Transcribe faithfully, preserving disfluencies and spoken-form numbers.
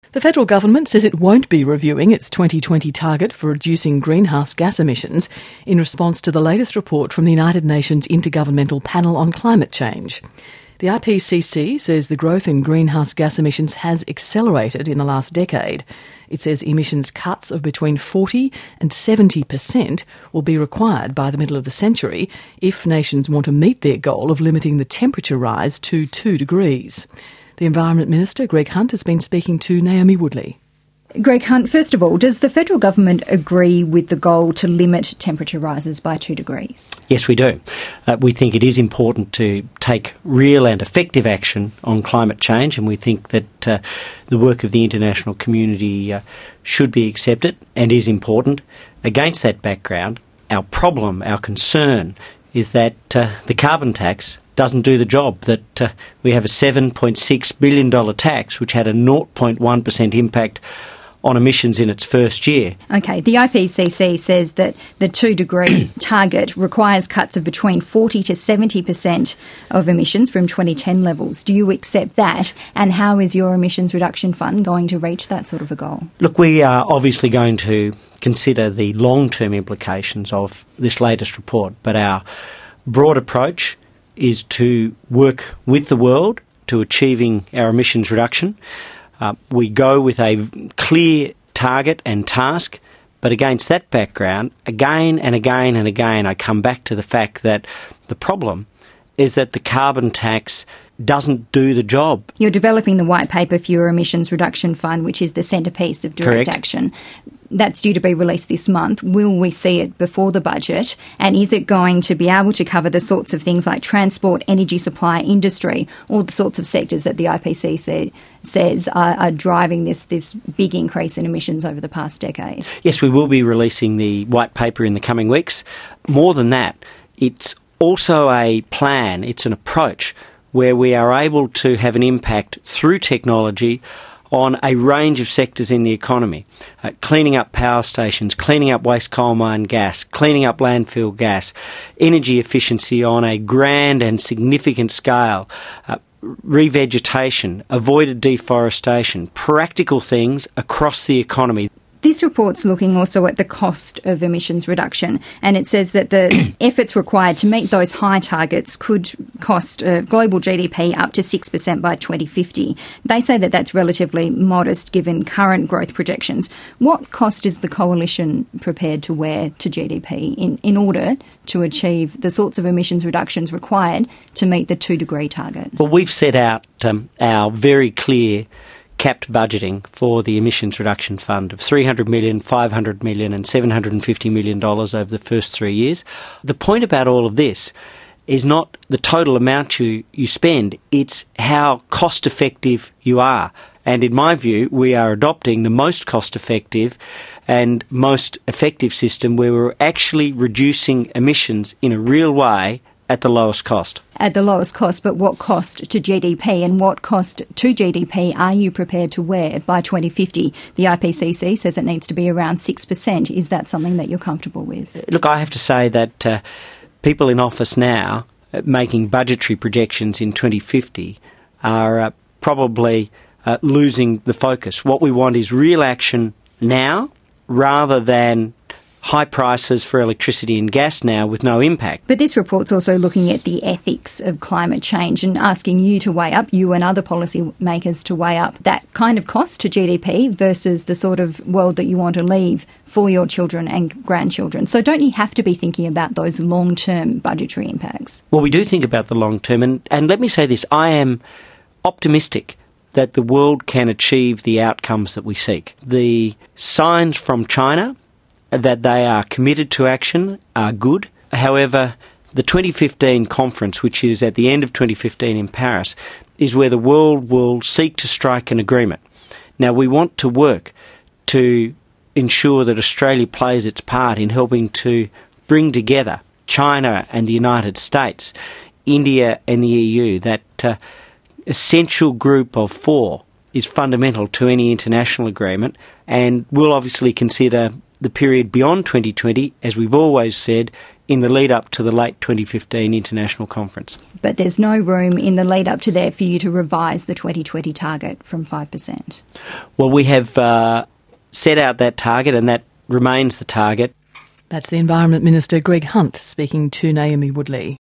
The federal government says it won't be reviewing its twenty twenty target for reducing greenhouse gas emissions in response to the latest report from the United Nations Intergovernmental Panel on Climate Change. The I P C C says the growth in greenhouse gas emissions has accelerated in the last decade. It says emissions cuts of between forty and seventy percent will be required by the middle of the century if nations want to meet their goal of limiting the temperature rise to two degrees. The Environment Minister, Greg Hunt, has been speaking to Naomi Woodley. Greg Hunt, first of all, does the federal government agree with the goal to limit temperature rises by two degrees? Yes, we do. Uh, we think it is important to take real and effective action on climate change, and we think that uh, the work of the international community uh, should be accepted and is important. Against that background, our problem, our concern, is that uh, the carbon tax doesn't do the job, that uh, we have a seven point six billion dollars tax which had a zero point one percent impact on emissions in its first year. OK, the I P C C says that the two-degree target requires cuts of between forty to seventy percent of emissions from twenty ten levels. Do you accept that? And how is your emissions reduction fund going to reach that sort of a goal? Look, we are obviously going to consider the long-term implications of this latest report, but our broad approach is to work with the world to achieving our emissions reduction. Uh, we go with a clear target and task, but against that background, again and again and again, I come back to the fact that the problem is that the carbon tax doesn't do the job. You're developing the white paper for your emissions reduction fund, which is the centrepiece of direct Correct. action. That's due to be released this month. Will we see it before the budget? And is it going to be able to cover the sorts of things like transport, energy supply, industry, all the sorts of sectors that the I P C C says are, are driving this, this big increase in emissions over the past decade? Yes, we will be releasing the white paper in the coming weeks. More than that, it's also a plan, it's an approach where we are able to have an impact through technology on a range of sectors in the economy, uh, cleaning up power stations, cleaning up waste coal mine gas, cleaning up landfill gas, energy efficiency on a grand and significant scale, uh, revegetation, avoided deforestation, practical things across the economy. This report's looking also at the cost of emissions reduction, and it says that the efforts required to meet those high targets could cost uh, global G D P up to six percent by twenty fifty. They say that that's relatively modest given current growth projections. What cost is the coalition prepared to wear to G D P in, in order to achieve the sorts of emissions reductions required to meet the two-degree target? Well, we've set out um, our very clear capped budgeting for the Emissions Reduction Fund of three hundred million dollars, five hundred million dollars and seven hundred fifty million dollars over the first three years. The point about all of this is not the total amount you, you spend, it's how cost-effective you are. And in my view, we are adopting the most cost-effective and most effective system where we're actually reducing emissions in a real way at the lowest cost. At the lowest cost, but what cost to G D P and what cost to G D P are you prepared to wear by twenty fifty? The I P C C says it needs to be around six percent. Is that something that you're comfortable with? Look, I have to say that uh, people in office now uh, making budgetary projections in twenty fifty are uh, probably uh, losing the focus. What we want is real action now rather than high prices for electricity and gas now with no impact. But this report's also looking at the ethics of climate change and asking you to weigh up, you and other policymakers to weigh up that kind of cost to G D P versus the sort of world that you want to leave for your children and grandchildren. So don't you have to be thinking about those long-term budgetary impacts? Well, we do think about the long term, and, and let me say this, I am optimistic that the world can achieve the outcomes that we seek. The signs from China that they are committed to action are good. However, the twenty fifteen conference, which is at the end of twenty fifteen in Paris, is where the world will seek to strike an agreement. Now, we want to work to ensure that Australia plays its part in helping to bring together China and the United States, India and the E U. That uh, essential group of four is fundamental to any international agreement, and we'll obviously consider the period beyond twenty twenty, as we've always said, in the lead up to the late twenty fifteen international conference. But there's no room in the lead up to there for you to revise the twenty twenty target from five percent? Well, we have uh, set out that target, and that remains the target. That's the Environment Minister Greg Hunt speaking to Naomi Woodley.